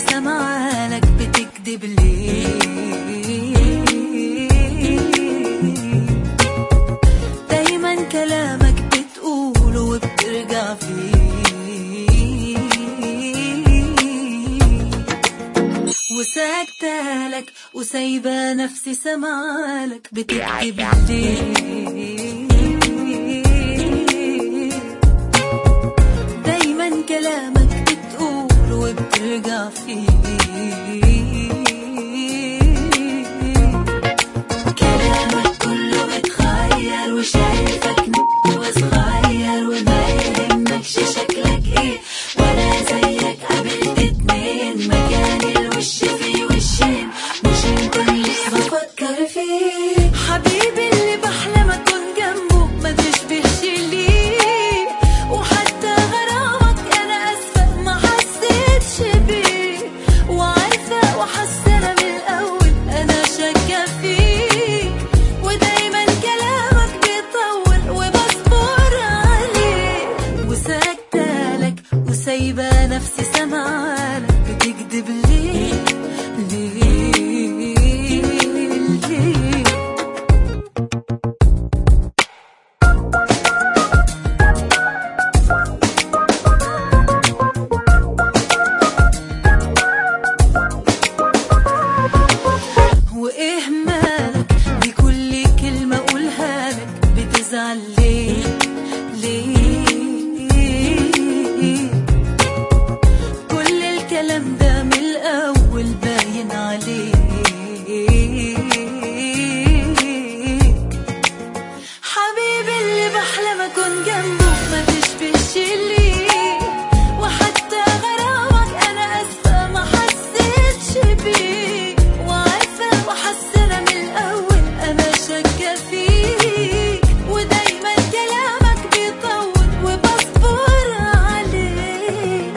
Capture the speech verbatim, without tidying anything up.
سامعالك بتكدب ليه؟ دايما كلامك بتقوله وبترجع فيه، وساكتالك وسايبة نفسي سامعالك بتكدب ليه؟ دايما كلامك بتقوله وبترجع فيه، كلامك كله متخير وشايفك نجم وصغير وما يهمكش شكلك ايه، ولا زيك قابلت اتنين مكان الوش فيه وشين، مش انت اللي بفكر فيه حبيبي اللي بحلم اكون جنبه ما تشبهش ليه، وحتى غرامك انا اسفة ما حسيتش بيه، وعارفة وحاسة انا من الاول انا شاكة فيك، ودايما كلامك بيطول وبصبر عليه، وساكتالك وسايبة نفسي سامعالك بتكدب ليه؟ ليه ليه؟ وايه مالك بكل كلمة اقولها لك بتزعل ليه؟ ليه؟ كل الكلام ده من الاول باين عليك، حبيبي اللي بحلم اكون جنبه ما تشبهش ليه، وحتى غرامك انا اسفة ما حسيتش بيه، وعارفة وحاسة انا من الاول انا شاكة فيك، ودايما كلامك بيطول وبصبر عليك.